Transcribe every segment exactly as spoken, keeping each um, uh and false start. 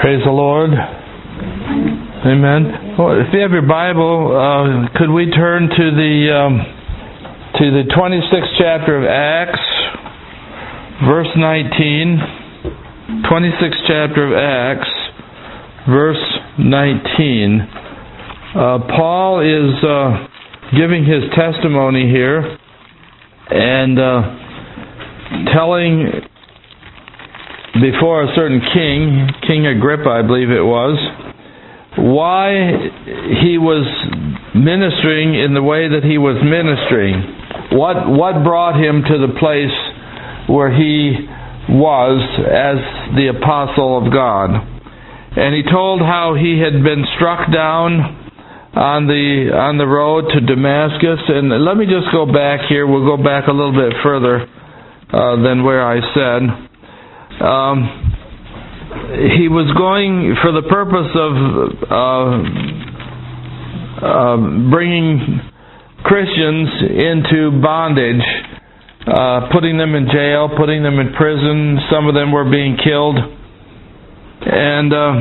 Praise the Lord. Amen. Well, if you have your Bible, uh, could we turn to the um, to the twenty-sixth chapter of Acts, verse nineteen. twenty-sixth chapter of Acts, verse nineteen. Uh, Paul is uh, giving his testimony here and uh, telling before a certain king, King Agrippa, I believe it was, why he was ministering in the way that he was ministering. What what brought him to the place where he was as the apostle of God. And he told how he had been struck down on the on the road to Damascus. And let me just go back here. We'll go back a little bit further uh, than where I said. Um, he was going for the purpose of uh, uh, bringing Christians into bondage, uh, putting them in jail, putting them in prison. Some of them were being killed. And uh,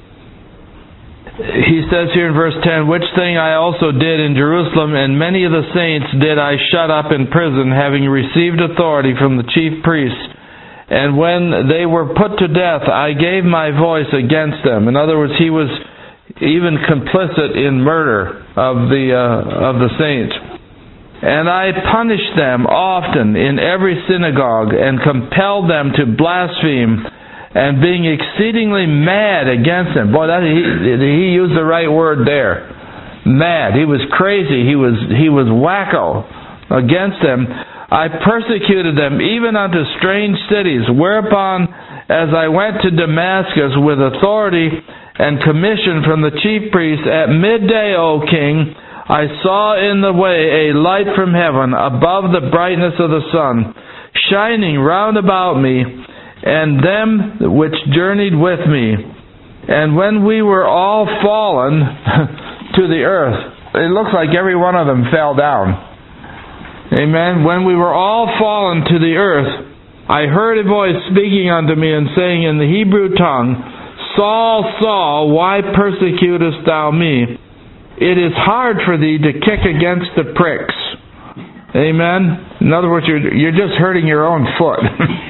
he says here in verse ten, which thing I also did in Jerusalem, and many of the saints did I shut up in prison, having received authority from the chief priests. And when they were put to death, I gave my voice against them. In other words, he was even complicit in murder of the uh, of the saints. And I punished them often in every synagogue, and compelled them to blaspheme, and being exceedingly mad against them. Boy, that, he, he used the right word there. Mad. He was crazy. He was he was wacko against them. I persecuted them even unto strange cities, whereupon, as I went to Damascus with authority and commission from the chief priests, at midday, O king, I saw in the way a light from heaven, above the brightness of the sun, shining round about me, and them which journeyed with me. And when we were all fallen to the earth, it looks like every one of them fell down. Amen. When we were all fallen to the earth, I heard a voice speaking unto me and saying in the Hebrew tongue, Saul, Saul, why persecutest thou me? It is hard for thee to kick against the pricks. Amen. In other words, you're, you're just hurting your own foot.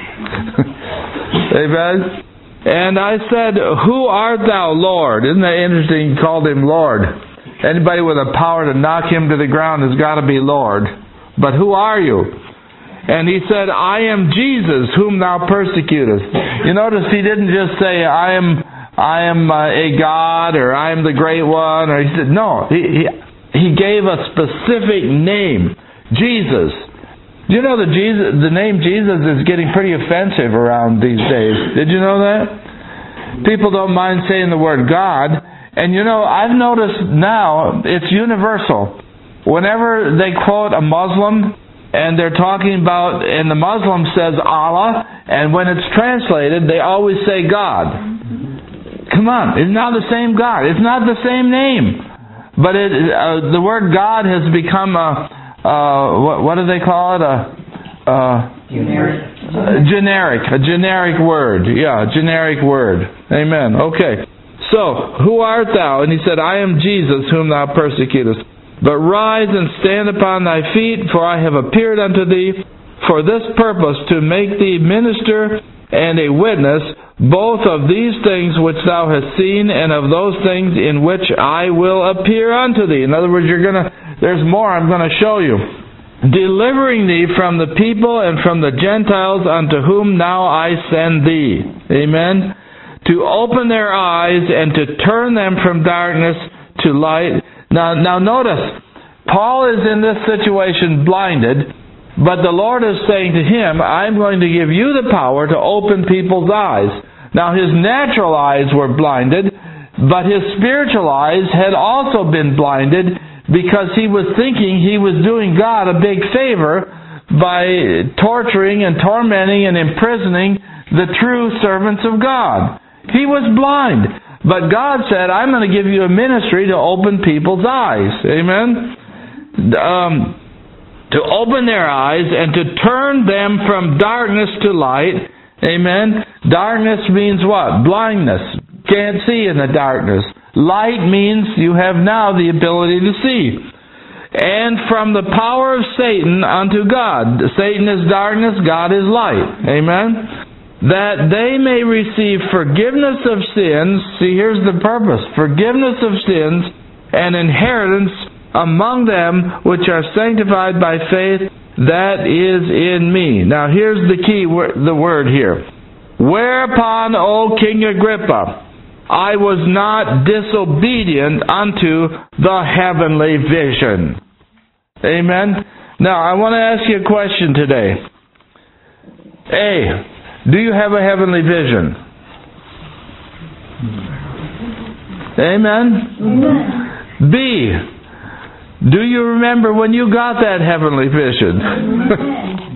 Amen. And I said, Who art thou, Lord? Isn't that interesting? He called him Lord. Anybody with the power to knock him to the ground has got to be Lord. But who are you? And he said, I am Jesus, whom thou persecutest. You notice he didn't just say, I am I am uh, a God, or I am the great one. Or he said, no, he, he, he gave a specific name, Jesus. Do you know that Jesus, the name Jesus is getting pretty offensive around these days? Did you know that? People don't mind saying the word God. And you know, I've noticed now it's universal. Whenever they quote a Muslim and they're talking about, and the Muslim says Allah, and when it's translated, they always say God. Come on, it's not the same God. It's not the same name. But it, uh, the word God has become a, uh, what, what do they call it? A, uh, generic. A generic. A generic word. Yeah, a generic word. Amen. Okay. So, who art thou? And he said, I am Jesus, whom thou persecutest. But rise and stand upon thy feet, for I have appeared unto thee for this purpose, to make thee minister and a witness, both of these things which thou hast seen, and of those things in which I will appear unto thee. In other words, you're gonna. There's more I'm going to show you. Delivering thee from the people and from the Gentiles, unto whom now I send thee. Amen. To open their eyes and to turn them from darkness to light. Now, now notice, Paul is in this situation blinded, but the Lord is saying to him, I'm going to give you the power to open people's eyes. Now, his natural eyes were blinded, but his spiritual eyes had also been blinded, because he was thinking he was doing God a big favor by torturing and tormenting and imprisoning the true servants of God. He was blind. But God said, I'm going to give you a ministry to open people's eyes. Amen? Um, to open their eyes and to turn them from darkness to light. Amen? Darkness means what? Blindness. can't see in the darkness. Light means you have now the ability to see. And from the power of Satan unto God. Satan is darkness, God is light. Amen? That they may receive forgiveness of sins. See, here's the purpose. Forgiveness of sins and inheritance among them which are sanctified by faith that is in me. Now here's the key, the word here. Whereupon, O King Agrippa, I was not disobedient unto the heavenly vision. Amen? Now, I want to ask you a question today. A, do you have a heavenly vision? Amen? Amen. B, do you remember when you got that heavenly vision?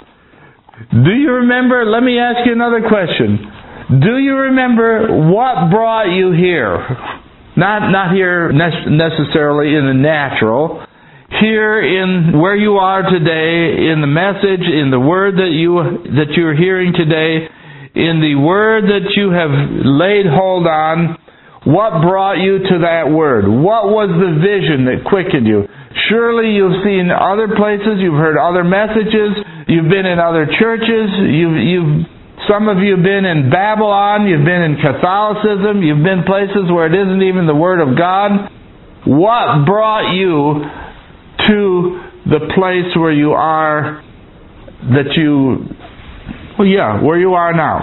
Do you remember, let me ask you another question. Do you remember what brought you here? Not not here necessarily in the natural. Here in where you are today, in the message, in the word that you that you're hearing today, in the word that you have laid hold on, what brought you to that word? What was the vision that quickened you? Surely you've seen other places, you've heard other messages, you've been in other churches, you've you've some of you have been in Babylon, you've been in Catholicism, you've been places where it isn't even the Word of God. What brought you to the place where you are, that you, well yeah, where you are now?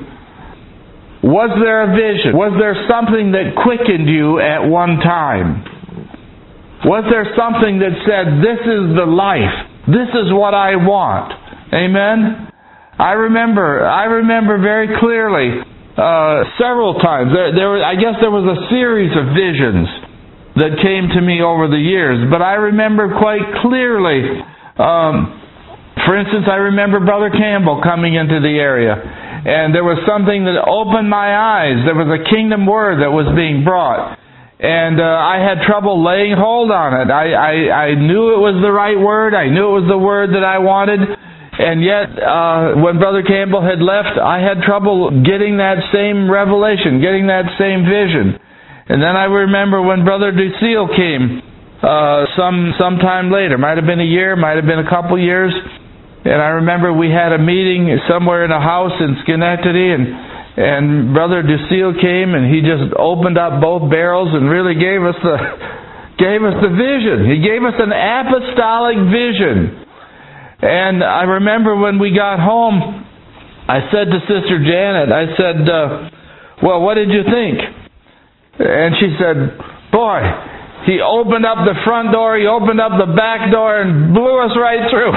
Was there a vision? Was there something that quickened you at one time? Was there something that said, this is the life, this is what I want? Amen? I remember, I remember very clearly, uh, several times. There, there, I guess there was a series of visions that came to me over the years. But I remember quite clearly, um, for instance, I remember Brother Campbell coming into the area. And there was something that opened my eyes. There was a kingdom word that was being brought. And uh, I had trouble laying hold on it. I, I, I knew it was the right word. I knew it was the word that I wanted. And yet, uh, when Brother Campbell had left, I had trouble getting that same revelation, getting that same vision. And then I remember when Brother Ducille came, uh, some some time later, might have been a year, might have been a couple years, and I remember we had a meeting somewhere in a house in Schenectady, and and Brother Ducille came, and he just opened up both barrels and really gave us the gave us the vision. He gave us an apostolic vision. And I remember when we got home, I said to Sister Janet, I said, uh, well, what did you think? And she said, boy, he opened up the front door, he opened up the back door and blew us right through.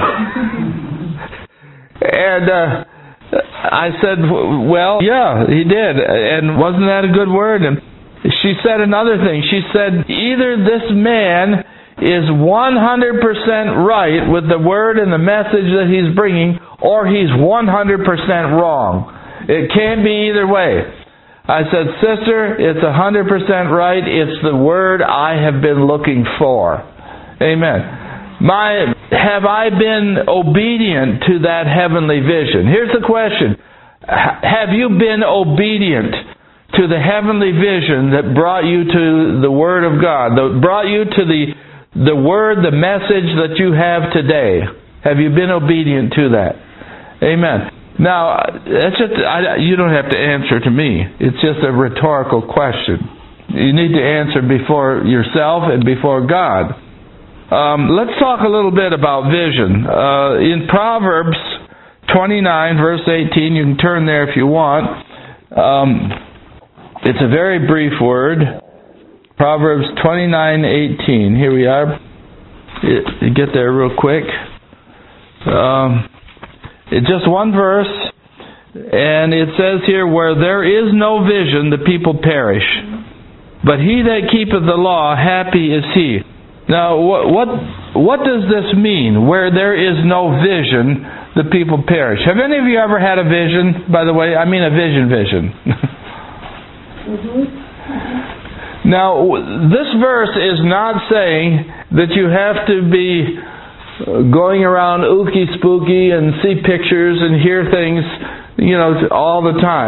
And uh, I said, well, yeah, he did. And wasn't that a good word? And she said another thing. She said, either this man is one hundred percent right with the word and the message that he's bringing, or he's one hundred percent wrong. It can't be either way. I said, sister, it's one hundred percent right. It's the word I have been looking for. Amen. My, have I been obedient to that heavenly vision? Here's the question. Have you been obedient to the heavenly vision that brought you to the Word of God, that brought you to the The word, the message that you have today? Have you been obedient to that? Amen. Now, that's just, I, you don't have to answer to me. It's just a rhetorical question. You need to answer before yourself and before God. Um, let's talk a little bit about vision. Uh, in Proverbs twenty-nine, verse eighteen, you can turn there if you want. Um, it's a very brief word. Proverbs twenty-nine eighteen. Here we are. You get there real quick. Um, it's just one verse, and it says here, where there is no vision, the people perish. But he that keepeth the law, happy is he. Now, what what, what does this mean? Where there is no vision, the people perish. Have any of you ever had a vision? By the way, I mean a vision vision. Mm-hmm. Now, this verse is not saying that you have to be going around ooky spooky and see pictures and hear things, you know, all the time.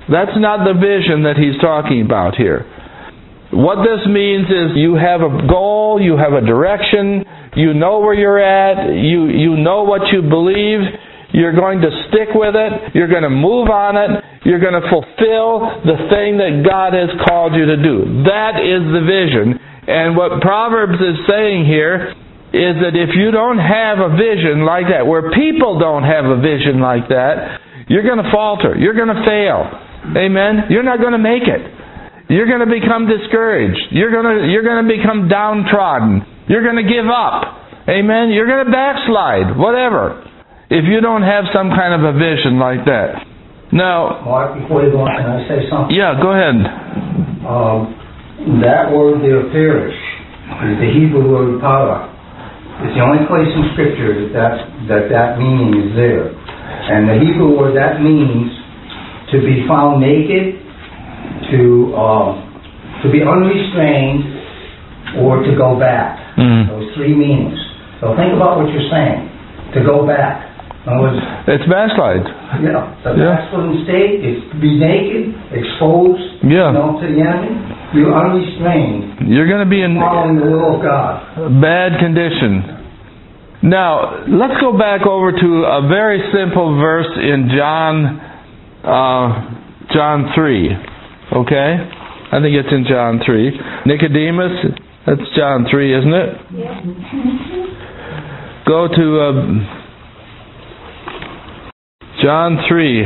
That's not the vision that he's talking about here. What this means is you have a goal, you have a direction, you know where you're at, you, you know what you believe, you're going to stick with it, you're going to move on it, you're going to fulfill the thing that God has called you to do. That is the vision. And what Proverbs is saying here is that if you don't have a vision like that, where people don't have a vision like that, you're going to falter, you're going to fail. Amen? You're not going to make it. You're going to become discouraged. You're going to, you're going to become downtrodden. You're going to give up. Amen? You're going to backslide. Whatever. If you don't have some kind of a vision like that. Now, Mark, before you go on, can I say something? Yeah, go ahead. Um, that word there, perish, is the Hebrew word para. It's the only place in Scripture that that, that, that meaning is there. And the Hebrew word, that means to be found naked, to um, to be unrestrained, or to go back. Mm. Those three meanings. So think about what you're saying. To go back. In other words, it's backslide. Yeah. The yeah. backsliding state is to be naked, exposed, yeah. you know, to the enemy. You're unrestrained. You're going to be in following the will of God. Bad condition. Now, let's go back over to a very simple verse in John uh, John three. Okay? I think it's in John three. Nicodemus, that's John three, isn't it? Yeah. Go to uh, John three.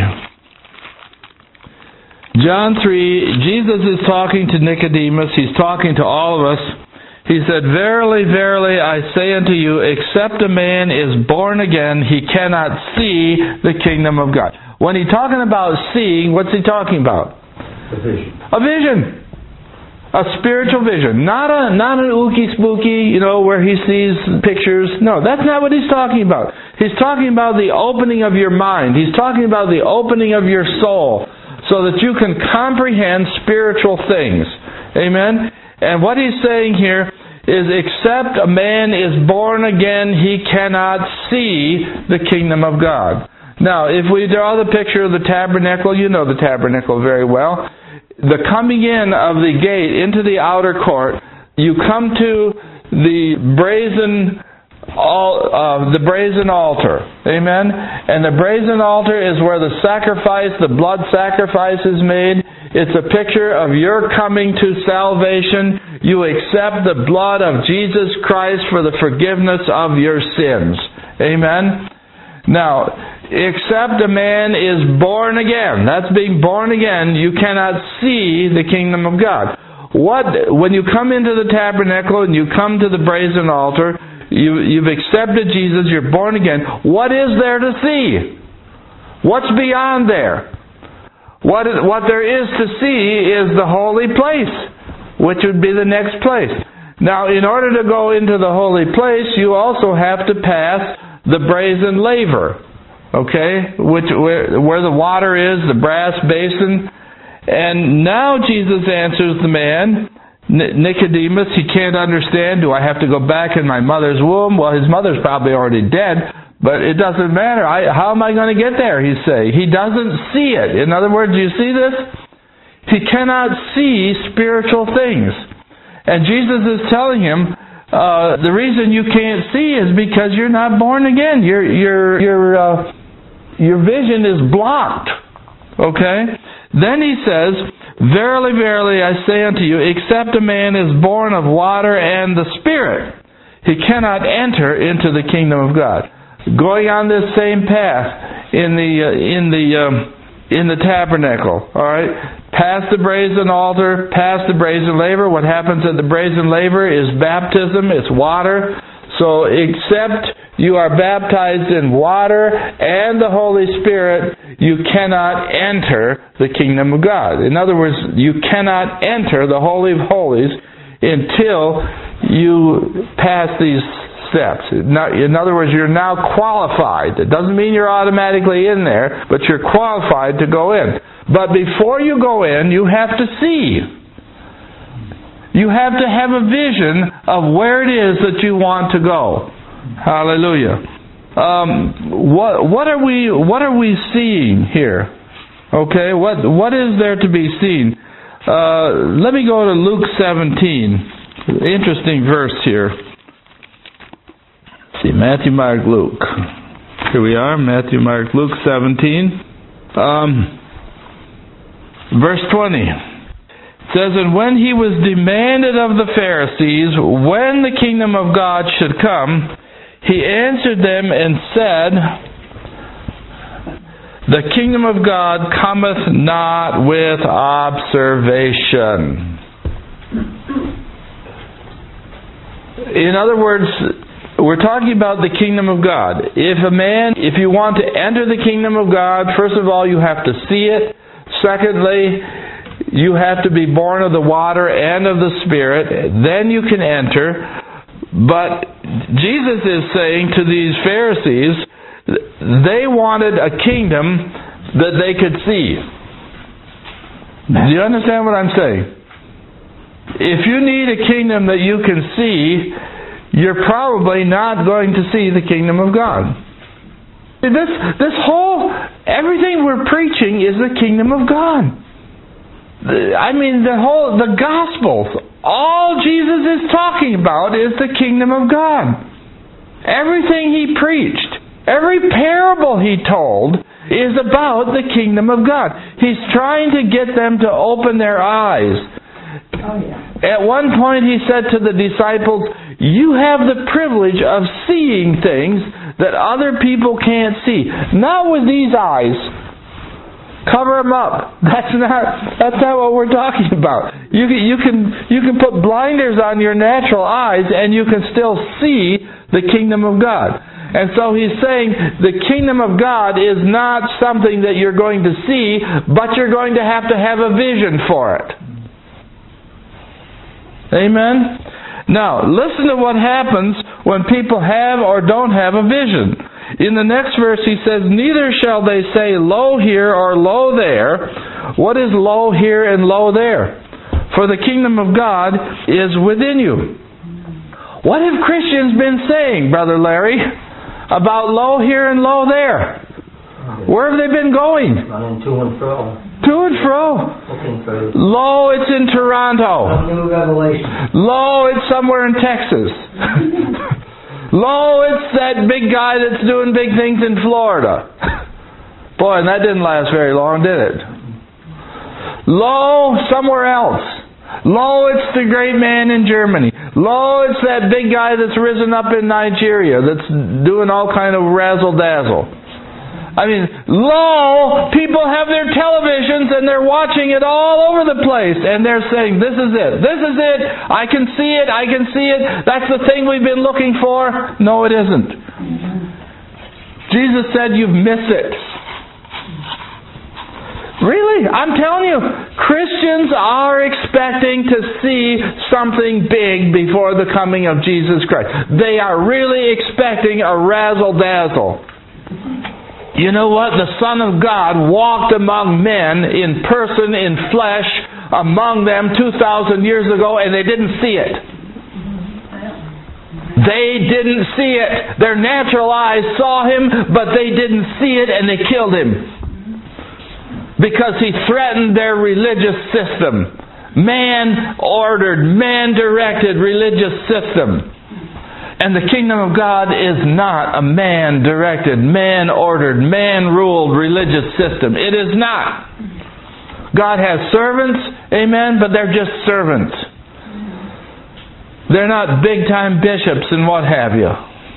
John three, Jesus is talking to Nicodemus. He's talking to all of us. He said, "Verily, verily, I say unto you, except a man is born again, he cannot see the kingdom of God." When he's talking about seeing, what's he talking about? A vision. A vision. A spiritual vision. Not a not an ooky spooky, you know, where he sees pictures. No, that's not what he's talking about. He's talking about the opening of your mind. He's talking about the opening of your soul so that you can comprehend spiritual things. Amen? And what he's saying here is, except a man is born again, he cannot see the kingdom of God. Now, if we draw the picture of the tabernacle, you know the tabernacle very well. The coming in of the gate into the outer court, you come to the brazen uh, the brazen altar. Amen? And the brazen altar is where the sacrifice, the blood sacrifice is made. It's a picture of your coming to salvation. You accept the blood of Jesus Christ for the forgiveness of your sins. Amen? Now, except a man is born again. That's being born again. You cannot see the kingdom of God. What when you come into the tabernacle and you come to the brazen altar, you, you've accepted Jesus, you're born again. What is there to see? What's beyond there? What, is, what there is to see is the holy place, which would be the next place. Now, in order to go into the holy place, you also have to pass the brazen laver, okay, which where, where the water is, the brass basin. And now Jesus answers the man, Nicodemus. He can't understand. Do I have to go back in my mother's womb? Well, his mother's probably already dead, but it doesn't matter. I, how am I going to get there, he's saying. He doesn't see it. In other words, do you see this? He cannot see spiritual things. And Jesus is telling him, uh, the reason you can't see is because you're not born again. Your your your uh, your vision is blocked. Okay? Then he says, "Verily, verily, I say unto you, except a man is born of water and the Spirit, he cannot enter into the kingdom of God." Going on this same path in the uh, in the um, in the tabernacle, all right, past the brazen altar, past the brazen laver. What happens at the brazen laver is baptism. It's water. So, except you are baptized in water and the Holy Spirit, you cannot enter the kingdom of God. In other words, you cannot enter the Holy of Holies until you pass these steps. In other words, you're now qualified. It doesn't mean you're automatically in there, but you're qualified to go in. But before you go in, you have to see. You have to have a vision of where it is that you want to go. Hallelujah. Um, what what are we what are we seeing here? Okay, what what is there to be seen? Uh, let me go to Luke seventeen. Interesting verse here. Let's see, Matthew, Mark, Luke. Here we are, Matthew, Mark, Luke seventeen. Um, verse twenty. It says, "And when he was demanded of the Pharisees when the kingdom of God should come, he answered them and said, the kingdom of God cometh not with observation." In other words, we're talking about the kingdom of God. If a man, if you want to enter the kingdom of God, first of all, you have to see it. Secondly, you have to be born of the water and of the Spirit. Then you can enter. But Jesus is saying to these Pharisees, they wanted a kingdom that they could see. Do you understand what I'm saying? If you need a kingdom that you can see, you're probably not going to see the kingdom of God. This, this whole, everything we're preaching is the kingdom of God. I mean, the whole, the Gospels, all Jesus is talking about is the kingdom of God. Everything He preached, every parable He told is about the kingdom of God. He's trying to get them to open their eyes. Oh, yeah. At one point He said to the disciples, you have the privilege of seeing things that other people can't see. Not with these eyes. Cover them up. That's not that's not what we're talking about. You can, you can you can put blinders on your natural eyes and you can still see the kingdom of God. And so He's saying the kingdom of God is not something that you're going to see, but you're going to have to have a vision for it. Amen? Now, listen to what happens when people have or don't have a vision. In the next verse He says, neither shall they say, lo here or lo there. What is lo here and lo there? For the kingdom of God is within you. What have Christians been saying, Brother Larry, about lo here and lo there? Where have they been going? Running to and fro. To and fro. Looking for Lo, it's in Toronto. some new revelation. Lo, it's somewhere in Texas. Lo, it's that big guy that's doing big things in Florida. Boy, and that didn't last very long, did it? Lo, somewhere else. Lo, it's the great man in Germany. Lo, it's that big guy that's risen up in Nigeria that's doing all kind of razzle-dazzle. I mean, lo, people have their televisions and they're watching it all over the place and they're saying, this is it, this is it, I can see it, I can see it, that's the thing we've been looking for. No, it isn't. Jesus said you've missed it. Really? I'm telling you, Christians are expecting to see something big before the coming of Jesus Christ. They are really expecting a razzle-dazzle. You know what? The Son of God walked among men in person, in flesh, among them two thousand years ago, and they didn't see it. They didn't see it. Their natural eyes saw Him, but they didn't see it, and they killed Him. Because He threatened their religious system. Man-ordered, man-directed religious system. And the kingdom of God is not a man-directed, man-ordered, man-ruled religious system. It is not. God has servants, amen, but they're just servants. They're not big-time bishops and what have you.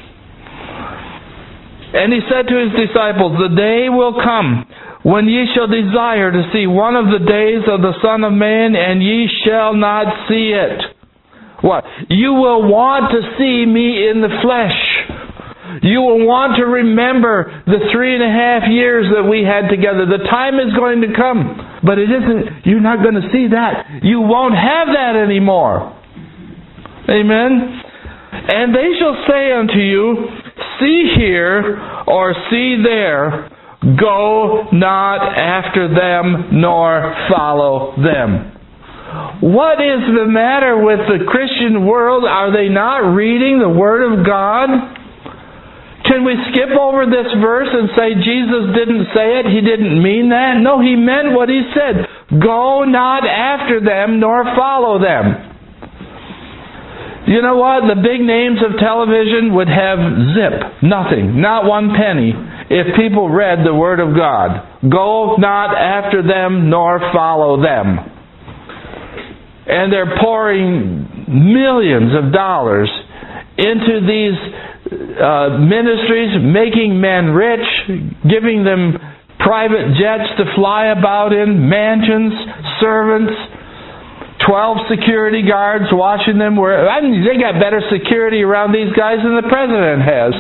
And He said to His disciples, the day will come when ye shall desire to see one of the days of the Son of Man, and ye shall not see it. What? You will want to see Me in the flesh. You will want to remember the three and a half years that we had together. The time is going to come. But it isn't, you're not going to see that. You won't have that anymore. Amen? And they shall say unto you, see here or see there. Go not after them, nor follow them. What is the matter with the Christian world? Are they not reading the Word of God? Can we skip over this verse and say Jesus didn't say it? He didn't mean that? No, He meant what He said. Go not after them, nor follow them. You know what? The big names of television would have zip, nothing, not one penny, if people read the Word of God. Go not after them, nor follow them. And they're pouring millions of dollars into these uh, ministries, making men rich, giving them private jets to fly about in, mansions, servants, twelve security guards watching them. Where I mean, they got better security around these guys than the president has.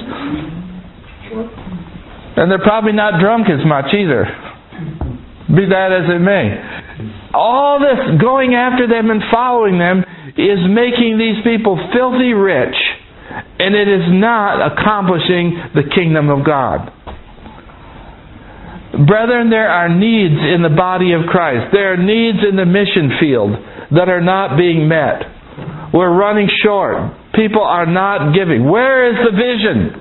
And they're probably not drunk as much either. Be that as it may. All this going after them and following them is making these people filthy rich. And it is not accomplishing the kingdom of God. Brethren, there are needs in the body of Christ. There are needs in the mission field that are not being met. We're running short. People are not giving. Where is the vision?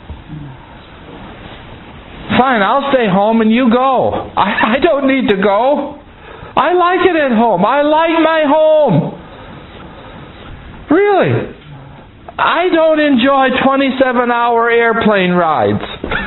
Fine, I'll stay home and you go. I, I don't need to go. I like it at home. I like my home. Really. I don't enjoy twenty-seven hour airplane rides.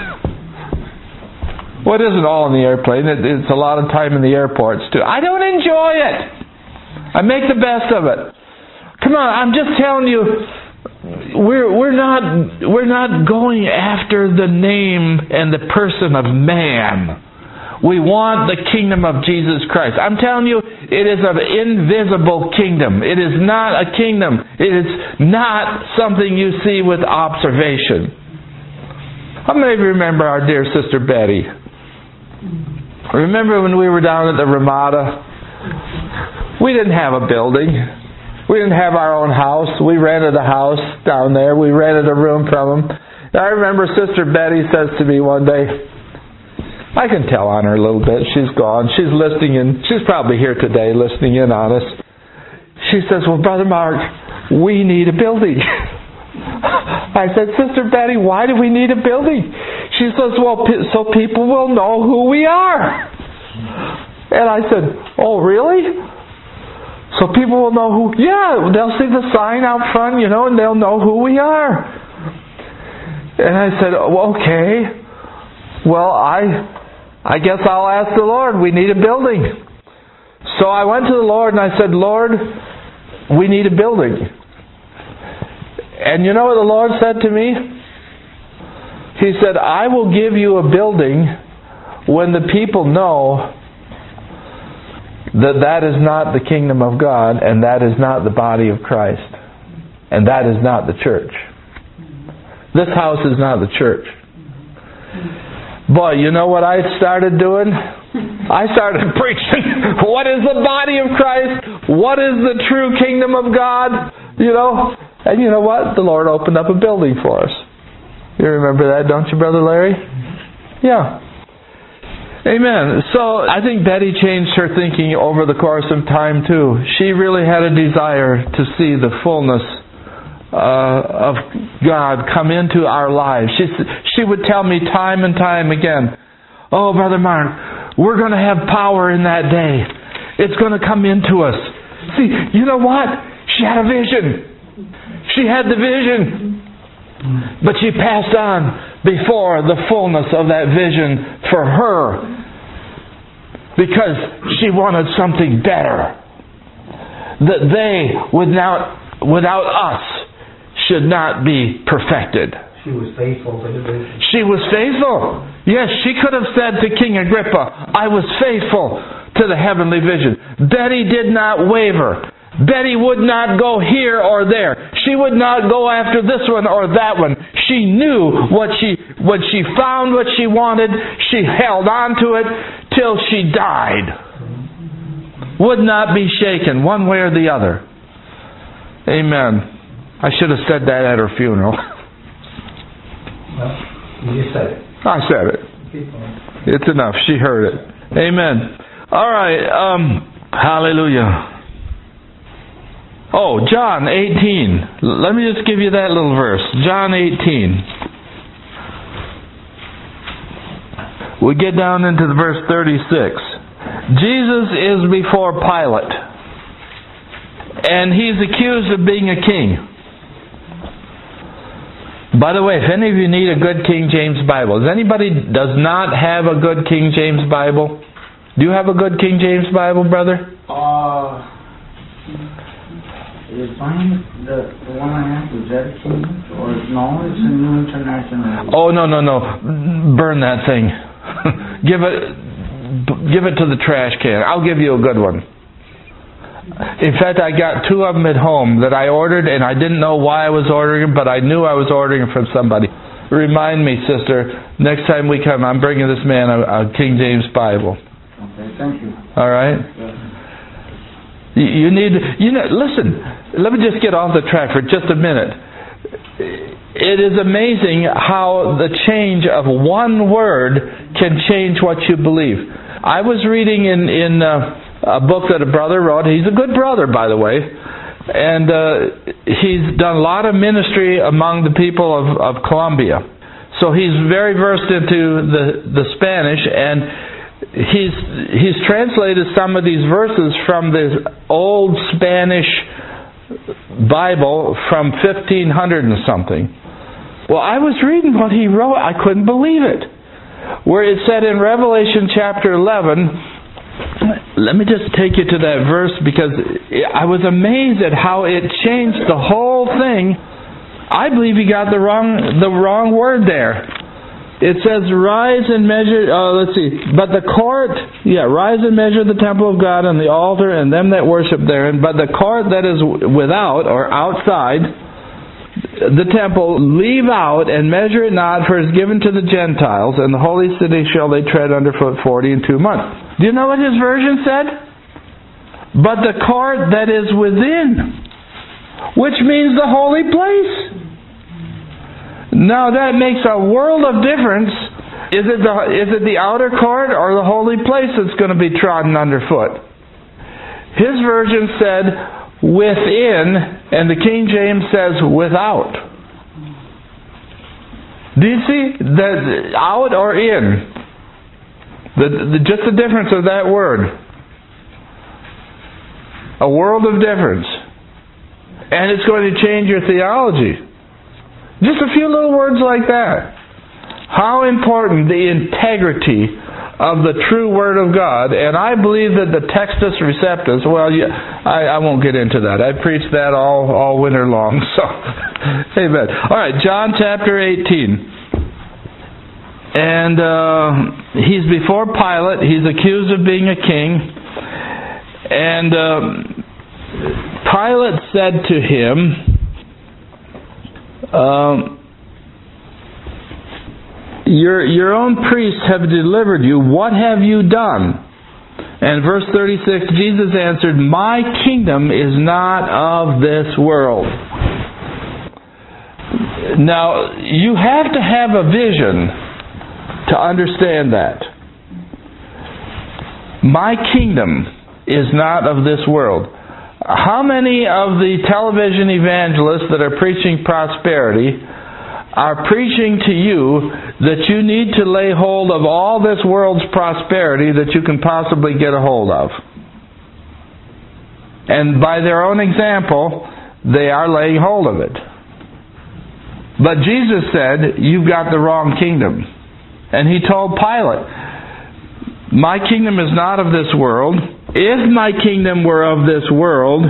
Well, it isn't all in the airplane. It, it's a lot of time in the airports too. I don't enjoy it. I make the best of it. Come on, I'm just telling you, we're we're not we're not going after the name and the person of man. We want the kingdom of Jesus Christ. I'm telling you, it is an invisible kingdom. It is not a kingdom. It is not something you see with observation. How many of you remember our dear sister Betty? Remember when we were down at the Ramada? We didn't have a building. We didn't have our own house. We rented a house down there. We rented a room from them. I remember Sister Betty says to me one day, I can tell on her a little bit. She's gone. She's listening in. She's probably here today listening in on us. She says, well, Brother Mark, we need a building. I said, Sister Betty, why do we need a building? She says, well, so people will know who we are. And I said, oh, really? So people will know who... Yeah, they'll see the sign out front, you know, and they'll know who we are. And I said, oh, okay. Well, I... I guess I'll ask the Lord. We need a building. So I went to the Lord and I said, Lord, we need a building. And you know what the Lord said to me? He said, I will give you a building when the people know that that is not the kingdom of God and that is not the body of Christ. And that is not the church. This house is not the church. Boy, you know what I started doing? I started preaching. What is the body of Christ? What is the true kingdom of God? You know? And you know what? The Lord opened up a building for us. You remember that, don't you, Brother Larry? Yeah. Amen. So I think Betty changed her thinking over the course of time too. She really had a desire to see the fullness Uh, of God come into our lives. She, she would tell me time and time again, oh, Brother Mark, we're going to have power in that day. It's going to come into us. See, you know what? She had a vision. She had the vision. But she passed on before the fullness of that vision for her because she wanted something better. That they, without, without us, should not be perfected. She was faithful to the vision. She was faithful. Yes, she could have said to King Agrippa, I was faithful to the heavenly vision. Betty did not waver. Betty would not go here or there. She would not go after this one or that one. She knew what she, when she found what she wanted, she held on to it till she died. Would not be shaken one way or the other. Amen. I should have said that at her funeral. Well, you said it. I said it. It's enough. She heard it. Amen. All right. Um, hallelujah. Oh, John eighteen. Let me just give you that little verse. John eighteen. We get down into the verse thirty-six. Jesus is before Pilate, and he's accused of being a king. By the way, if any of you need a good King James Bible, does anybody does not have a good King James Bible? Do you have a good King James Bible, brother? Uh, is mine the, the one I have, is that a King? Or no, it's a New International. Oh, no, no, no. Burn that thing. give it give it to the trash can. I'll give you a good one. In fact, I got two of them at home that I ordered, and I didn't know why I was ordering them, but I knew I was ordering them from somebody. Remind me, sister, next time we come, I'm bringing this man a, a King James Bible. Okay, thank you. All right? You, you need, you know, listen, let me just get off the track for just a minute. It is amazing how the change of one word can change what you believe. I was reading in, in uh, a book that a brother wrote. He's a good brother, by the way. And uh, he's done a lot of ministry among the people of, of Colombia. So he's very versed into the, the Spanish, and he's he's translated some of these verses from the old Spanish Bible from fifteen hundred and something. Well, I was reading what he wrote. I couldn't believe it. Where it said in Revelation chapter eleven, let me just take you to that verse, because I was amazed at how it changed the whole thing. I believe he got the wrong the wrong word there. It says, rise and measure, uh, let's see, but the court, yeah, rise and measure the temple of God and the altar and them that worship therein, but the court that is without or outside the temple, leave out and measure it not, for it is given to the Gentiles, and the holy city shall they tread underfoot forty and two months. Do you know what his version said? But the court that is within, which means the holy place. Now that makes a world of difference. Is it the is it the outer court or the holy place that's going to be trodden underfoot? His version said within, and the King James says without. Do you see the out or in? The, the just the difference of that word. A world of difference, and it's going to change your theology. Just a few little words like that. How important the integrity of the true Word of God. And I believe that the Textus Receptus, well, yeah, I, I won't get into that. I preached that all, all winter long. So, amen. All right, John chapter eighteen. And uh, he's before Pilate. He's accused of being a king. And uh, Pilate said to him, Um, your your own priests have delivered you. What have you done? And verse thirty-six, Jesus answered, my kingdom is not of this world. Now, you have to have a vision to understand that. My kingdom is not of this world. How many of the television evangelists that are preaching prosperity are preaching to you that you need to lay hold of all this world's prosperity that you can possibly get a hold of? And by their own example, they are laying hold of it. But Jesus said, you've got the wrong kingdom. And He told Pilate, my kingdom is not of this world. If my kingdom were of this world,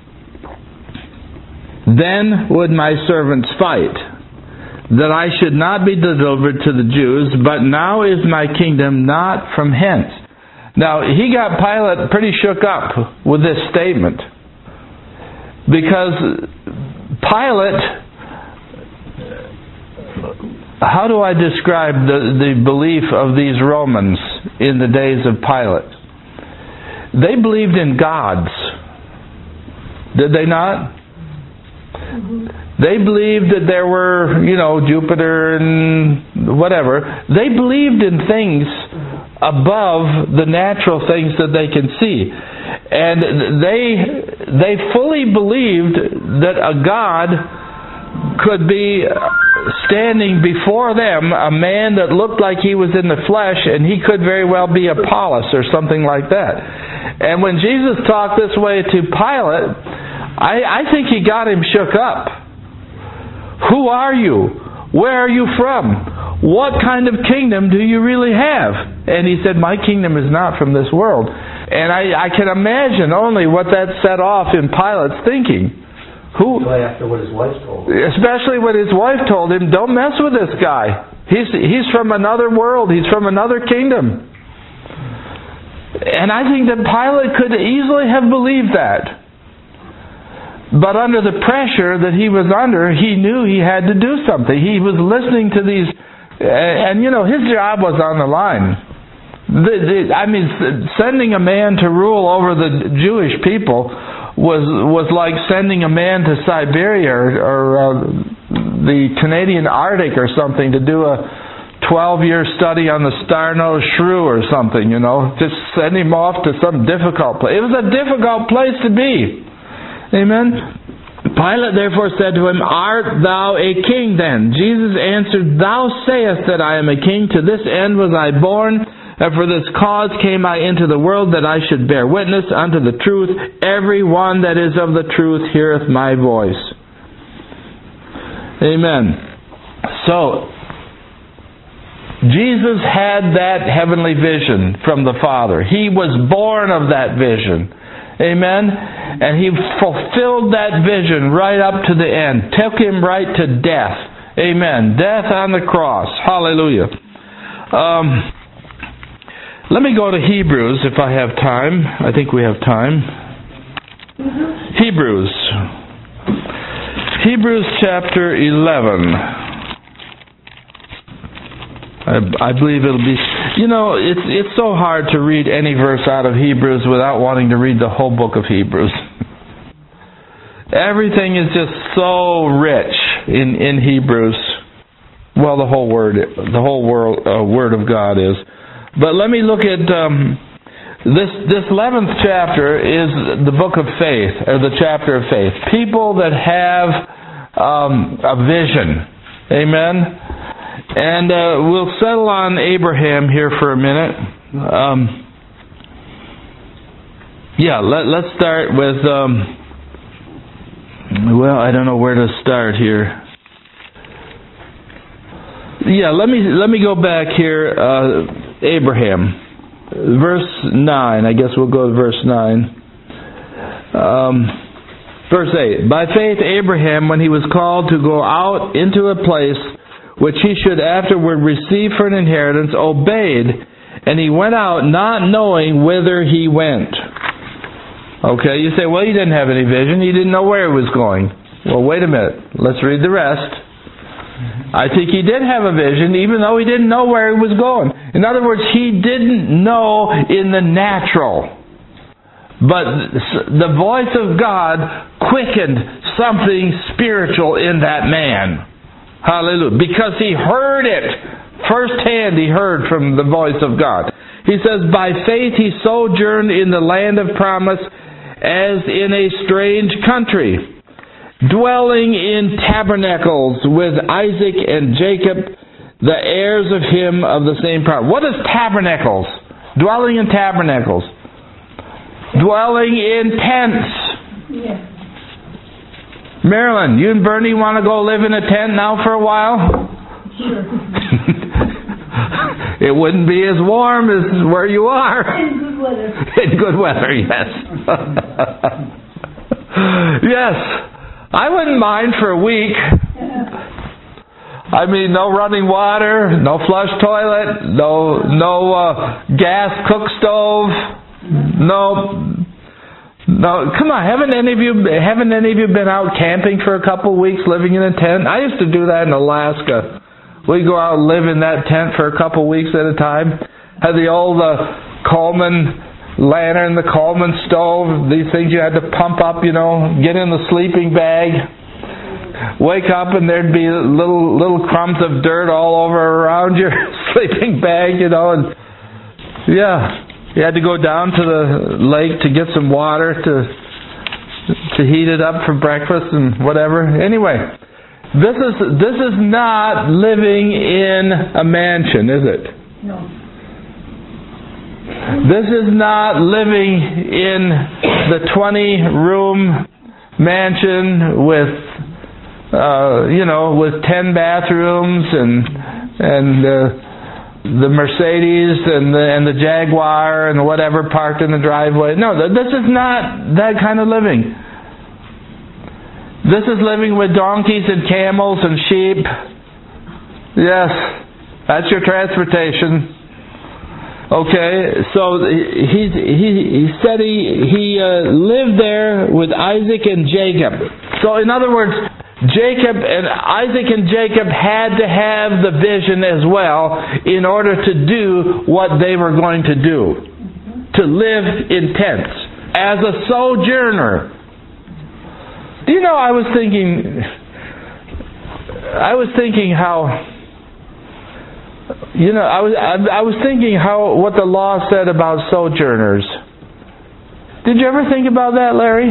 then would my servants fight, that I should not be delivered to the Jews, but now is my kingdom not from hence. Now, he got Pilate pretty shook up with this statement, because Pilate, how do I describe the, the belief of these Romans in the days of Pilate? They believed in gods. Did they not? Mm-hmm. They believed that there were, you know, Jupiter and whatever. They believed in things above the natural things that they can see. And they they fully believed that a God could be standing before them a man that looked like he was in the flesh, and he could very well be Apollos or something like that. And when Jesus talked this way to Pilate, I, I think he got him shook up. Who are you? Where are you from? What kind of kingdom do you really have? And he said, my kingdom is not from this world. And I, I can imagine only what that set off in Pilate's thinking. Who, after what his wife told him. Especially when his wife told him, don't mess with this guy. He's, he's from another world. He's from another kingdom. And I think that Pilate could easily have believed that. But under the pressure that he was under, he knew he had to do something. He was listening to these, and you know, his job was on the line. The, the, I mean, sending a man to rule over the Jewish people was was like sending a man to Siberia or, or uh, the Canadian Arctic or something to do a twelve-year study on the star-nosed shrew or something, you know. Just send him off to some difficult place. It was a difficult place to be. Amen? Pilate therefore said to him, art thou a king then? Jesus answered, thou sayest that I am a king. To this end was I born, and for this cause came I into the world, that I should bear witness unto the truth. Every one that is of the truth heareth my voice. Amen. So, Jesus had that heavenly vision from the Father. He was born of that vision. Amen? And He fulfilled that vision right up to the end. Took Him right to death. Amen. Death on the cross. Hallelujah. Um... Let me go to Hebrews if I have time. I think we have time. Mm-hmm. Hebrews. Hebrews chapter eleven. I, I believe it'll be... You know, it's it's so hard to read any verse out of Hebrews without wanting to read the whole book of Hebrews. Everything is just so rich in, in Hebrews. Well, the whole word, the whole world, uh, Word of God is. But let me look at um, this. This eleventh chapter is the book of faith, or the chapter of faith. People that have um, a vision, amen. And uh, we'll settle on Abraham here for a minute. Um, yeah, let, let's start with. Um, well, I don't know where to start here. Yeah, let me let me go back here. Uh, Abraham, verse nine. I guess we'll go to verse nine. Um, verse eight. By faith Abraham, when he was called to go out into a place which he should afterward receive for an inheritance, obeyed, and he went out not knowing whither he went. Okay, you say, well, he didn't have any vision. He didn't know where he was going. Well, wait a minute. Let's read the rest. I think he did have a vision, even though he didn't know where he was going. In other words, he didn't know in the natural. But the voice of God quickened something spiritual in that man. Hallelujah. Because he heard it. Firsthand he heard from the voice of God. He says, by faith he sojourned in the land of promise as in a strange country, dwelling in tabernacles with Isaac and Jacob, the heirs of him of the same promise. What is tabernacles? Dwelling in tabernacles. Dwelling in tents. Yes. Marilyn, you and Bernie want to go live in a tent now for a while? Sure. It wouldn't be as warm as where you are. In good weather. In good weather, yes. Yes. I wouldn't mind for a week. I mean, no running water, no flush toilet, no no uh, gas cook stove, no no. Come on, haven't any of you haven't any of you been out camping for a couple of weeks, living in a tent? I used to do that in Alaska. We go out and live in that tent for a couple of weeks at a time. Had the old uh, Coleman lantern, the Coleman stove, these things you had to pump up, you know, get in the sleeping bag, wake up and there'd be little little crumbs of dirt all over around your sleeping bag, you know, and yeah, you had to go down to the lake to get some water to to heat it up for breakfast and whatever. Anyway, This is this is not living in a mansion, is it? No. This is not living in the twenty-room mansion with, uh, you know, with ten bathrooms and and uh, the Mercedes and the and the Jaguar and whatever parked in the driveway. No, this is not that kind of living. This is living with donkeys and camels and sheep. Yes, that's your transportation. Okay, so he he he said he he uh, lived there with Isaac and Jacob. So in other words, Jacob and Isaac and Jacob had to have the vision as well in order to do what they were going to do, to live in tents as a sojourner. Do you know, I was thinking, I was thinking how, you know, I was I, I was thinking how what the law said about sojourners. Did you ever think about that, Larry?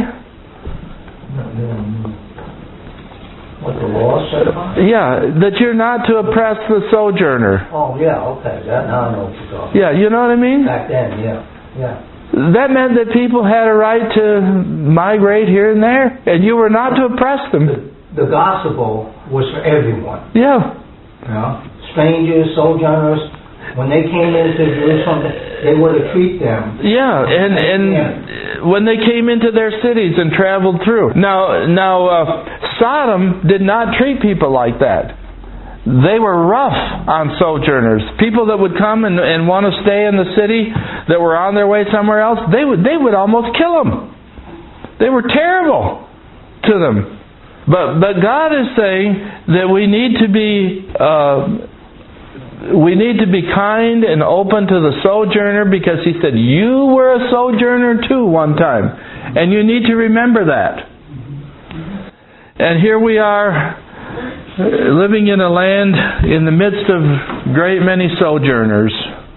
What the law said about it? Yeah, that you're not to oppress the sojourner. Oh, yeah, okay. That, now I know what you're talking about. Yeah, you know what I mean? Back then, yeah. Yeah. That meant that people had a right to migrate here and there, and you were not to oppress them. The, the gospel was for everyone. Yeah. You know? Strangers, sojourners, when they came into Jerusalem, they were to treat them. Yeah, and and when they came into their cities and traveled through. Now, now uh, Sodom did not treat people like that. They were rough on sojourners. People that would come and, and want to stay in the city that were on their way somewhere else, they would they would almost kill them. They were terrible to them. But but God is saying that we need to be uh, we need to be kind and open to the sojourner, because He said you were a sojourner too one time, and you need to remember that. And here we are, living in a land in the midst of great many sojourners.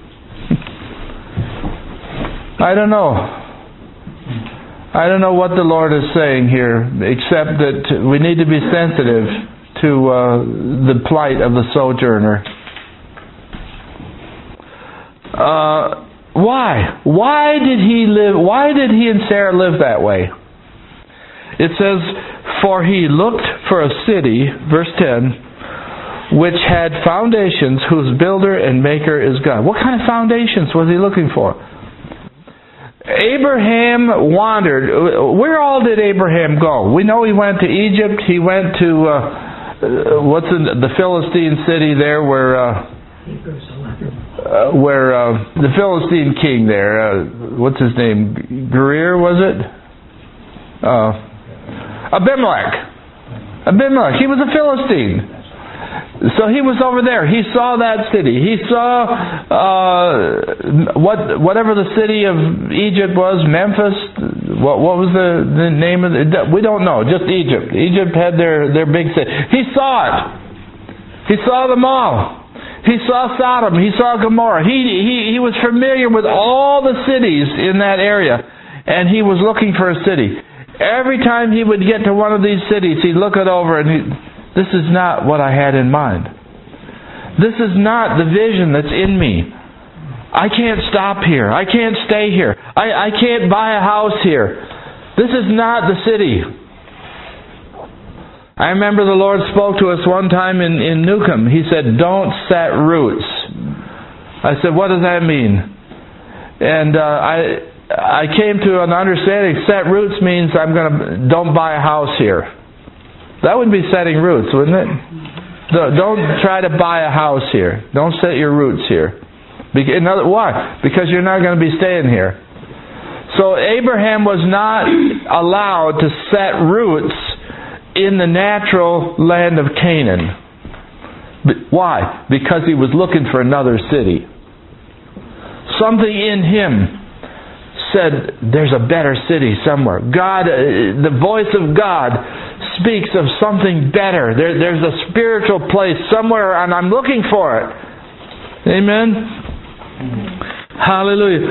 I don't know. I don't know what the Lord is saying here, except that we need to be sensitive to uh, the plight of the sojourner. Uh, why? Why did he live? Why did he and Sarah live that way? It says, "For he looked for a city," verse ten, "which had foundations, whose builder and maker is God." What kind of foundations was he looking for? Abraham wandered. Where all did Abraham go? We know he went to Egypt. He went to uh, what's in the Philistine city there, where uh, uh, where uh, the Philistine king there. Uh, what's his name? Gerar, was it? Uh, Abimelech. Abimelech. He was a Philistine. So he was over there. He saw that city. He saw uh, what whatever the city of Egypt was, Memphis. What what was the, the name of it? We don't know. Just Egypt. Egypt had their, their big city. He saw it. He saw them all. He saw Sodom. He saw Gomorrah. He he he was familiar with all the cities in that area, and he was looking for a city. Every time he would get to one of these cities, he'd look it over and he, this is not what I had in mind. This is not the vision that's in me. I can't stop here. I can't stay here. I, I can't buy a house here. This is not the city. I remember the Lord spoke to us one time in, in Newcomb. He said, "Don't set roots." I said, "What does that mean?" And uh, I I came to an understanding. Set roots means I'm going to don't buy a house here. That would be setting roots, wouldn't it? Don't try to buy a house here. Don't set your roots here. Why? Because you're not going to be staying here. So Abraham was not allowed to set roots in the natural land of Canaan. Why? Because he was looking for another city. Something in him said, there's a better city somewhere. God, uh, the voice of God speaks of something better. There, there's a spiritual place somewhere, and I'm looking for it. Amen? Hallelujah.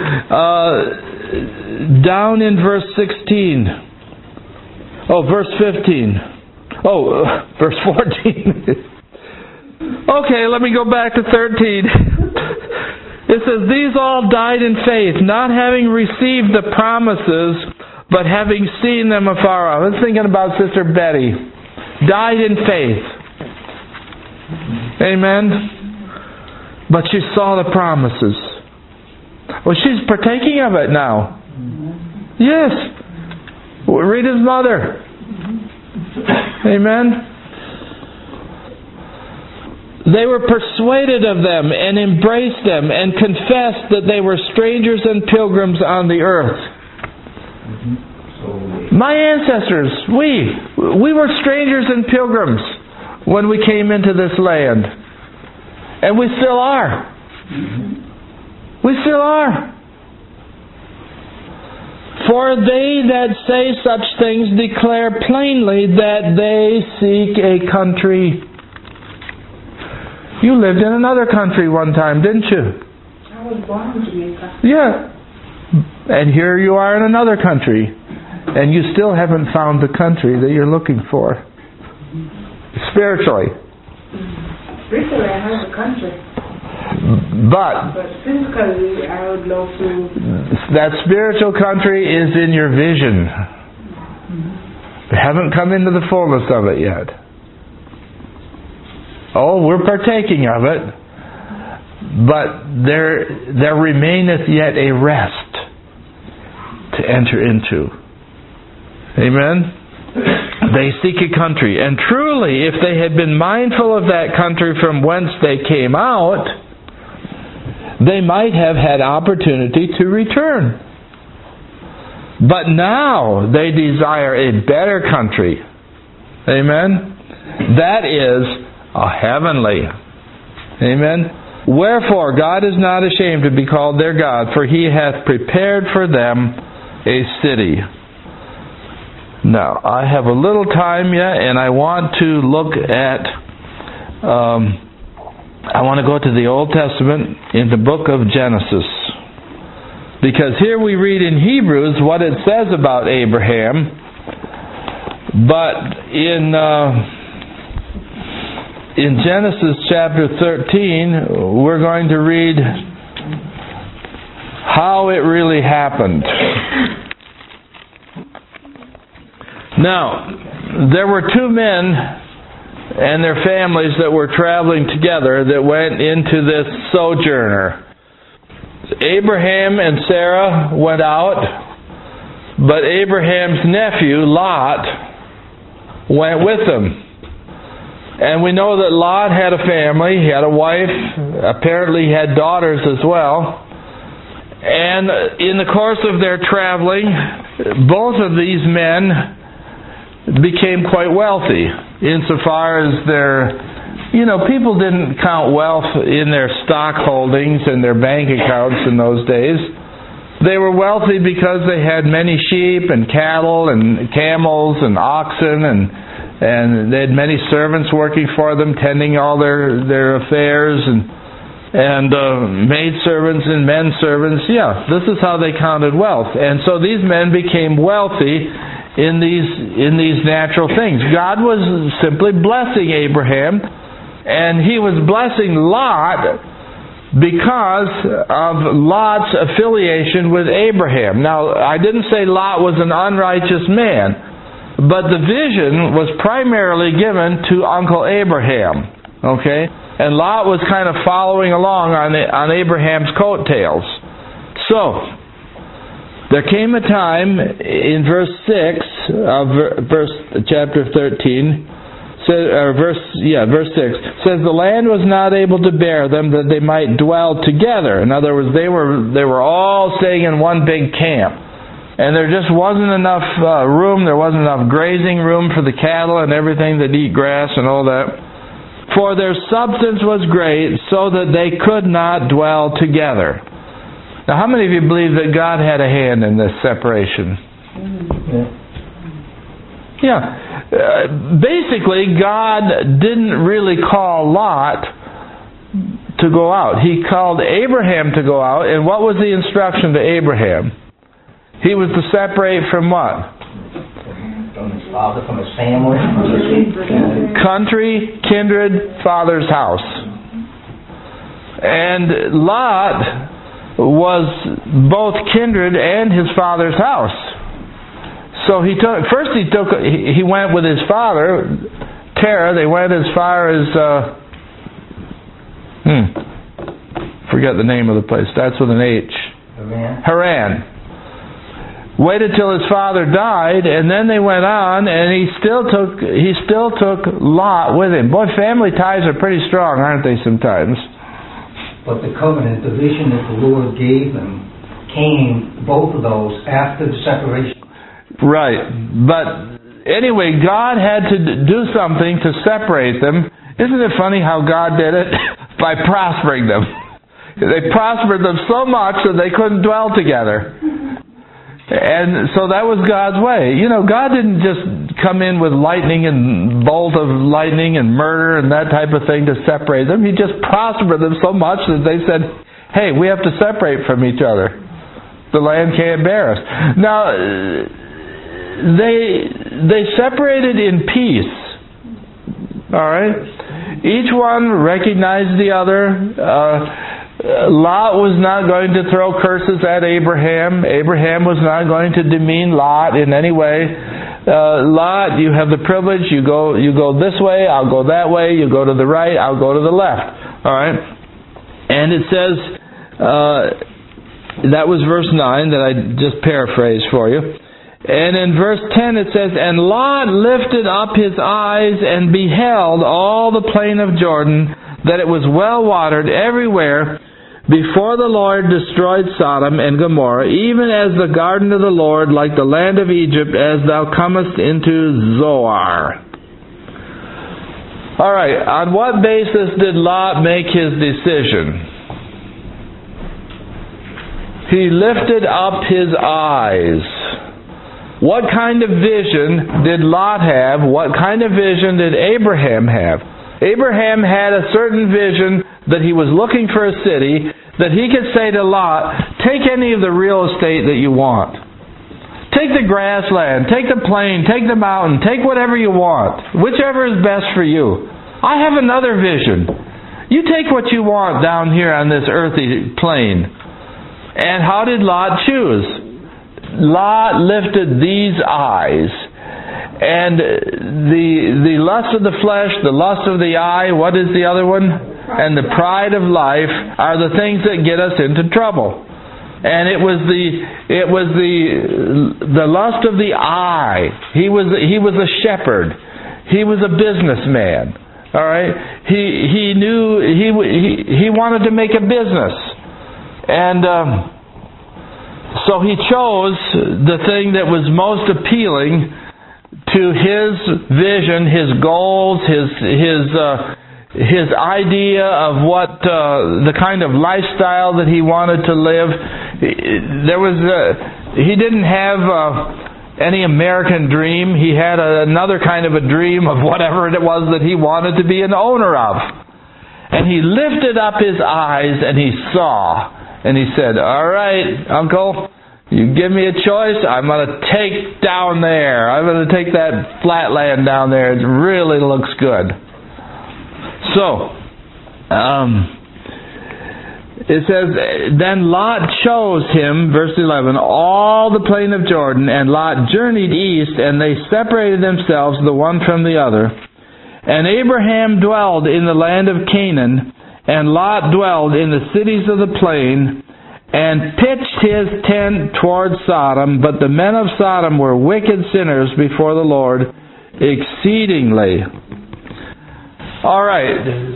Uh, down in verse sixteen. Oh, verse fifteen. Oh, uh, verse fourteen. Okay, let me go back to thirteen. It says, these all died in faith, not having received the promises, but having seen them afar off. I was thinking about Sister Betty. Died in faith. Amen? But she saw the promises. Well, she's partaking of it now. Yes. Read his mother. Amen? They were persuaded of them and embraced them and confessed that they were strangers and pilgrims on the earth. My ancestors, we, we were strangers and pilgrims when we came into this land. And we still are. We still are. For they that say such things declare plainly that they seek a country. You lived in another country one time, didn't you? I was born in Jamaica. Yeah. And here you are in another country. And you still haven't found the country that you're looking for. Spiritually. Spiritually, I have a country. But But physically, I would love to... that spiritual country is in your vision. You haven't come into the fullness of it yet. Oh, we're partaking of it. But there, there remaineth yet a rest to enter into. Amen? They seek a country. And truly, if they had been mindful of that country from whence they came out, they might have had opportunity to return. But now they desire a better country. Amen? That is a heavenly. Amen? Wherefore God is not ashamed to be called their God, for He hath prepared for them a city. Now, I have a little time yet, and I want to look at, um, I want to go to the Old Testament in the book of Genesis. Because here we read in Hebrews what it says about Abraham, but in uh, in Genesis chapter thirteen, we're going to read how it really happened. Now, there were two men and their families that were traveling together that went into this sojourner. Abraham and Sarah went out, but Abraham's nephew, Lot, went with them. And we know that Lot had a family, he had a wife, apparently he had daughters as well. And in the course of their traveling, both of these men became quite wealthy, insofar as their, you know, people didn't count wealth in their stock holdings and their bank accounts in those days. They were wealthy because they had many sheep and cattle and camels and oxen, and and they had many servants working for them, tending all their their affairs, and and uh, maid servants and men servants. Yeah, this is how they counted wealth. And so these men became wealthy in these in these natural things. God was simply blessing Abraham, and He was blessing Lot because of Lot's affiliation with Abraham. Now, I didn't say Lot was an unrighteous man, but the vision was primarily given to Uncle Abraham. Okay? And Lot was kind of following along on the, on Abraham's coattails. So, there came a time in verse six of verse chapter thirteen, says, or verse yeah, verse six says, the land was not able to bear them, that they might dwell together. In other words, they were they were all staying in one big camp, and there just wasn't enough uh, room. There wasn't enough grazing room for the cattle and everything that eat grass and all that. For their substance was great, so that they could not dwell together. Now, how many of you believe that God had a hand in this separation? Yeah. yeah. Uh, basically, God didn't really call Lot to go out. He called Abraham to go out, and what was the instruction to Abraham? He was to separate from what? Father from his family. Country, kindred, father's house. And Lot was both kindred and his father's house. So he took, first he took, he went with his father, Terah. They went as far as, uh, hmm, forget the name of the place. Starts with an H. Haran. Haran. Waited till his father died, and then they went on, and he still took he still took Lot with him. Boy, family ties are pretty strong, aren't they? Sometimes. But the covenant, the vision that the Lord gave them, came both of those after the separation. Right, but anyway, God had to do something to separate them. Isn't it funny how God did it? By prospering them. They prospered them so much that they couldn't dwell together. And so that was God's way. You know, God didn't just come in with lightning and bolt of lightning and murder and that type of thing to separate them. He just prospered them so much that they said, hey, we have to separate from each other. The land can't bear us. Now, they they separated in peace. All right? Each one recognized the other. Uh, Lot was not going to throw curses at Abraham. Abraham was not going to demean Lot in any way. Uh, Lot, you have the privilege. You go, you go this way. I'll go that way. You go to the right. I'll go to the left. All right. And it says, uh, that was verse nine that I just paraphrased for you. And in verse ten it says, and Lot lifted up his eyes and beheld all the plain of Jordan, that it was well watered everywhere, before the Lord destroyed Sodom and Gomorrah, even as the garden of the Lord, like the land of Egypt, as thou comest into Zoar. All right, on what basis did Lot make his decision? He lifted up his eyes. What kind of vision did Lot have? What kind of vision did Abraham have? Abraham had a certain vision that he was looking for a city, that he could say to Lot, take any of the real estate that you want. Take the grassland, take the plain, take the mountain, take whatever you want. Whichever is best for you. I have another vision. You take what you want down here on this earthy plain. And how did Lot choose? Lot lifted these eyes. And the the lust of the flesh, the lust of the eye, what is the other one? And the pride of life are the things that get us into trouble. And it was the it was the the lust of the eye. He was he was a shepherd. He was a businessman. All right. He he knew he he, he wanted to make a business, and um, so he chose the thing that was most appealing to his vision, his goals, his his uh, his idea of what uh, the kind of lifestyle that he wanted to live. There was uh, he didn't have uh, any American dream. He had a, another kind of a dream of whatever it was that he wanted to be an owner of. And he lifted up his eyes and he saw, and he said, "All right, Uncle, you give me a choice, I'm going to take down there. I'm going to take that flat land down there. It really looks good." So, um, it says, then Lot chose him, verse eleven, all the plain of Jordan, and Lot journeyed east, and they separated themselves the one from the other. And Abraham dwelled in the land of Canaan, and Lot dwelled in the cities of the plain, and pitched his tent toward Sodom, but the men of Sodom were wicked sinners before the Lord exceedingly. All right.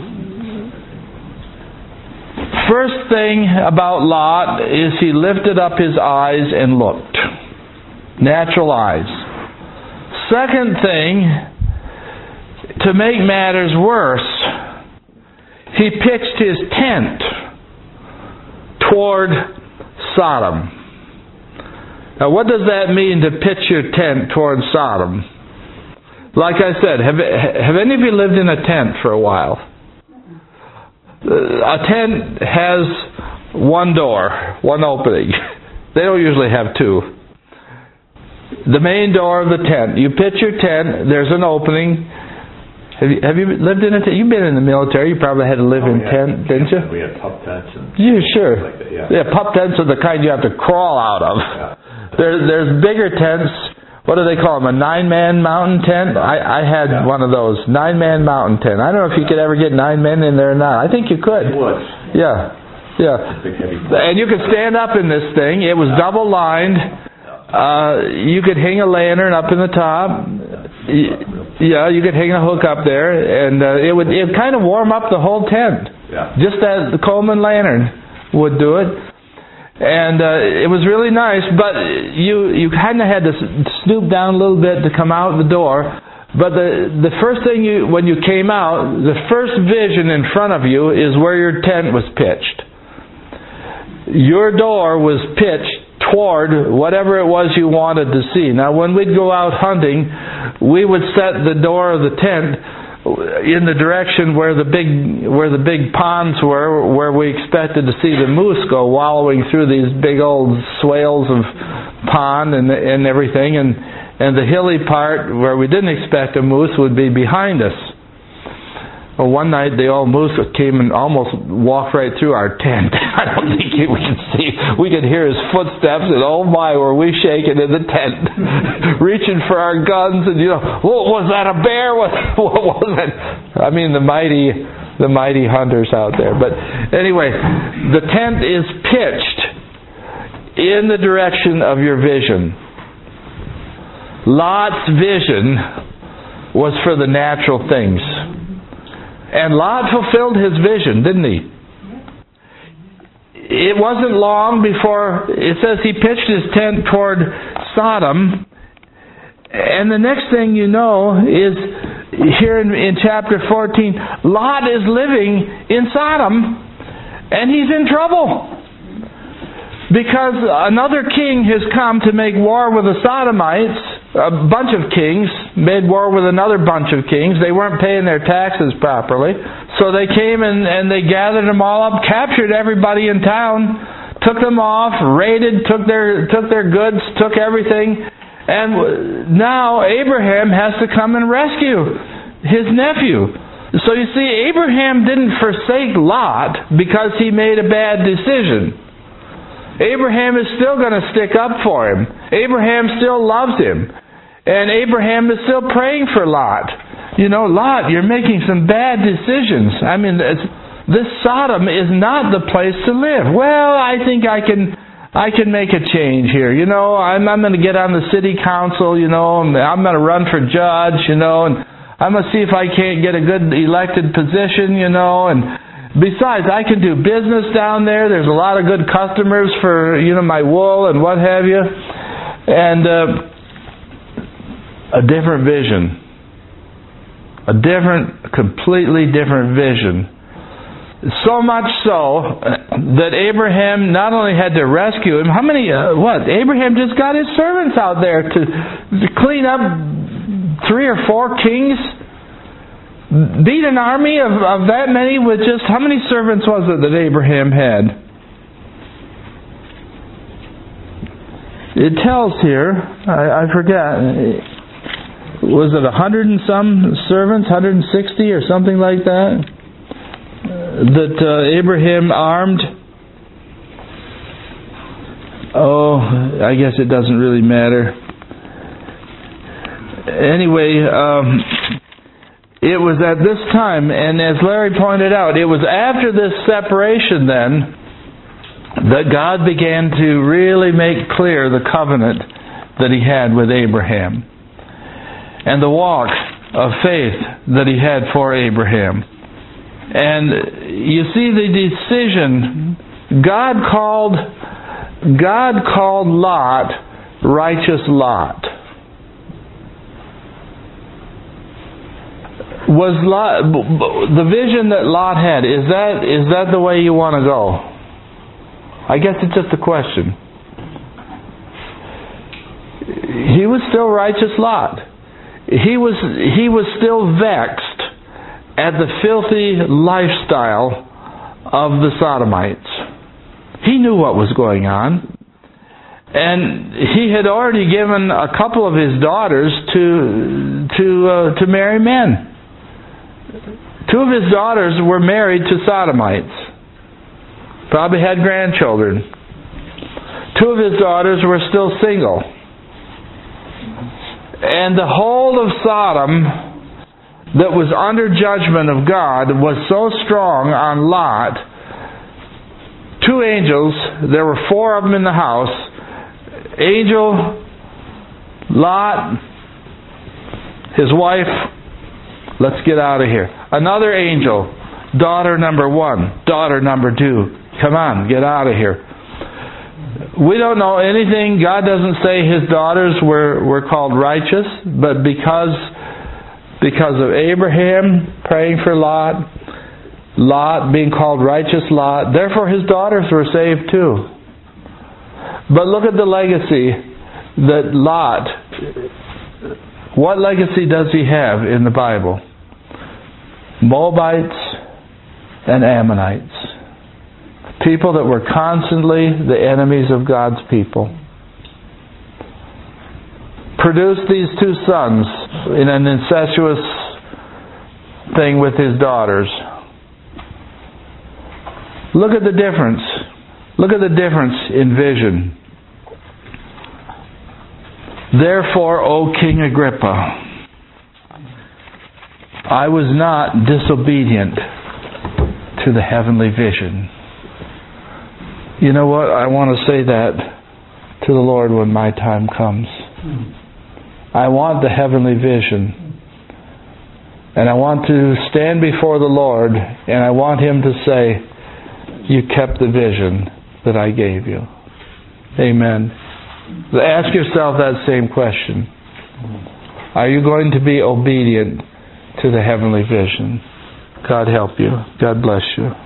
First thing about Lot is he lifted up his eyes and looked. Natural eyes. Second thing, to make matters worse, he pitched his tent toward Sodom. Now, what does that mean, to pitch your tent toward Sodom? Like I said, have, have any of you lived in a tent for a while? A tent has one door, one opening. They don't usually have two. The main door of the tent. You pitch your tent, there's an opening. Have you, have you lived in a tent? You've been in the military, you probably had to live Oh, in yeah. tent, didn't you? We had pup tents and Yeah, sure. like that, yeah. Yeah, pup tents are the kind you have to crawl out of. Yeah. There, there's bigger tents. What do they call them? A nine-man mountain tent? I, I had Yeah. one of those. Nine-man mountain tent. I don't know if you could ever get nine men in there or not. I think you could. It was. Yeah. Yeah. Big heavy And you could stand up in this thing. It was double-lined. Uh, you could hang a lantern up in the top. Y- Yeah, you could hang a hook up there, and uh, it would it kind of warm up the whole tent. Yeah. Just as the Coleman lantern would do it. And uh, it was really nice, but you you kind of had to snoop down a little bit to come out the door. But the the first thing you when you came out, the first vision in front of you is where your tent was pitched. Your door was pitched toward whatever it was you wanted to see. Now, when we'd go out hunting, we would set the door of the tent in the direction where the big where the big ponds were, where we expected to see the moose go wallowing through these big old swales of pond and and everything, and and the hilly part where we didn't expect a moose would be behind us. Well, one night the old moose came and almost walked right through our tent. I don't think we could see. We could hear his footsteps, and oh my, were we shaking in the tent, reaching for our guns, and you know, what was that, a bear? What, what was it? I mean, the mighty, the mighty hunters out there. But anyway, the tent is pitched in the direction of your vision. Lot's vision was for the natural things. And Lot fulfilled his vision, didn't he? It wasn't long before, it says he pitched his tent toward Sodom. And the next thing you know is, here in, in chapter fourteen, Lot is living in Sodom, and he's in trouble. Because another king has come to make war with the Sodomites. A bunch of kings made war with another bunch of kings. They weren't paying their taxes properly. So they came and, and they gathered them all up, captured everybody in town, took them off, raided, took their took their goods, took everything. And now Abraham has to come and rescue his nephew. So you see, Abraham didn't forsake Lot because he made a bad decision. Abraham is still going to stick up for him. Abraham still loves him. And Abraham is still praying for Lot. You know, Lot, you're making some bad decisions. I mean, it's, this Sodom is not the place to live. Well, I think I can I can make a change here. You know, I'm, I'm going to get on the city council, you know, and I'm going to run for judge, you know, and I'm going to see if I can't get a good elected position, you know, and besides, I can do business down there. There's a lot of good customers for, you know, my wool and what have you. And uh, a different vision. A different, completely different vision. So much so that Abraham not only had to rescue him, how many, uh, what? Abraham just got his servants out there to, to clean up three or four kings. Beat an army of, of that many with just, how many servants was it that Abraham had? It tells here, I, I forget, was it a hundred and some servants, one hundred sixty or something like that, that uh, Abraham armed? Oh, I guess it doesn't really matter. Anyway, um... it was at this time, and as Larry pointed out, it was after this separation then that God began to really make clear the covenant that He had with Abraham and the walk of faith that He had for Abraham. And you see the decision, God called, God called Lot righteous Lot. Was Lot, the vision that Lot had, is that is that the way you want to go? I guess it's just a question. He was still righteous Lot. He was he was still vexed at the filthy lifestyle of the Sodomites. He knew what was going on. And he had already given a couple of his daughters to to uh, to marry men. Two of his daughters were married to sodomites. Probably had grandchildren. Two of his daughters were still single. And the whole of Sodom that was under judgment of God was so strong on Lot. Two angels, there were four of them in the house. Angel, Lot, his wife, let's get out of here. Another angel, daughter number one, daughter number two. Come on, get out of here. We don't know anything. God doesn't say his daughters were, were called righteous, but because, because of Abraham praying for Lot, Lot being called righteous Lot, therefore his daughters were saved too. But look at the legacy that Lot, what legacy does he have in the Bible? Moabites and Ammonites. People that were constantly the enemies of God's people. Produced these two sons in an incestuous thing with his daughters. Look at the difference. Look at the difference in vision. Therefore, O King Agrippa, I was not disobedient to the heavenly vision. You know what? I want to say that to the Lord when my time comes. I want the heavenly vision. And I want to stand before the Lord and I want Him to say, you kept the vision that I gave you. Amen. Ask yourself that same question. Are you going to be obedient to the heavenly vision? God help you. God bless you.